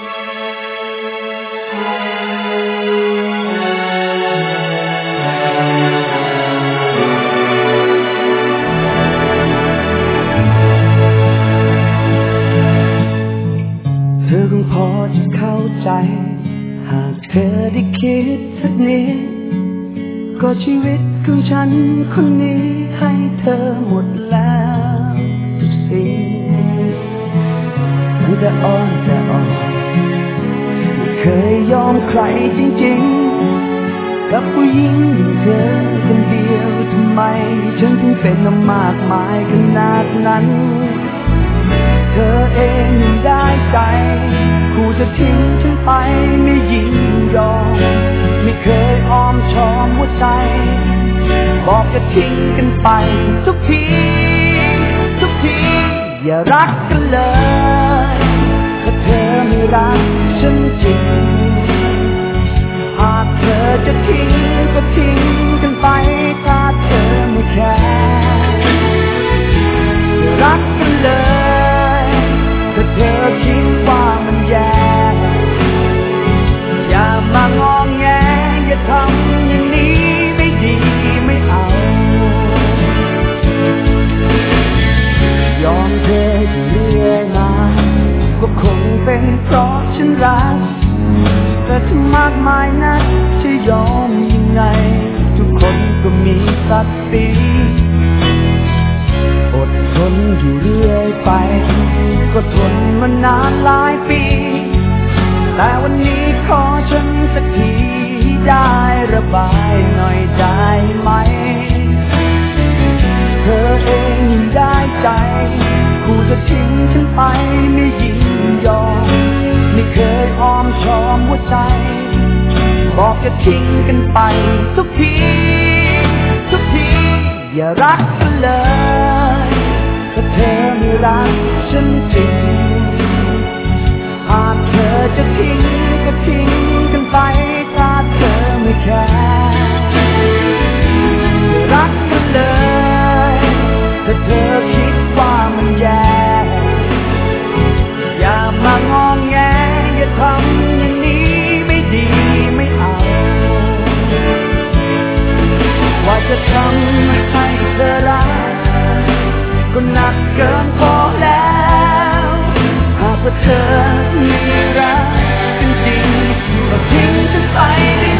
เธอคงพอจะเข้าใจหากเธอได้คิดสักนิดก็ชีวิตของฉันคนนี้ให้เธอหมดแล้วทุกสิ่งตั้งแต่อ่อนไม่เคยยอมใครจริงๆกับผู้หญิงอย่างเธอคนเดียวทำไมฉันถึงเป็นมากมายขนาดนั้นเธอเองยังได้ใจคู่จะทิ้งฉันไปไม่ยินยอมไม่เคยอ้อมชอมหัวใจบอกจะทิ้งกันไปทุกทีอย่ารักกันเลยถ้าเธอไม่รักฉันจริงหากเธอจะทิ้งก็ทิ้งกันไปถ้าเธอไม่แคร์อย่ารักกันเลยถ้าเธอคิดว่ามันแย่อย่ามางอแงอย่าทำอย่างนี้ไม่ดีไม่เอายอมเธออยู่เรื่อยมาก็คงเป็นเพราะฉันรักแต่ถึงมากมายนักจะยอมยังไงทุกคนก็มีศักดิ์ศรีอดทนอยู่เรื่อยไปก็ทนมานานหลายปีแต่วันนี้ขอฉันสักทีได้ระบายหน่อยได้ไหมเธอเองยังได้ใจคู่จะทิ้งฉันไปไม่ยินยอมไม่เคยอ้อมชอมหัวใจบอกจะทิ้งกันไปทุกทีอย่ารักกันเลยถ้าเธอไม่รักฉันจริงหากเธอจะทิ้งก็ทิ้งกันไปถ้าเธอไม่แคร์อย่ารักกันเลยถ้าเธอคิดว่ามันแย่อย่ามางอแงอย่าทำอย่างนี้ไม่ดีไม่เอาว่าจะทำให้เธอรักก็หนักเกินพอแล้วหากว่าเธอไม่รักจริงๆก็ทิ้งฉันไป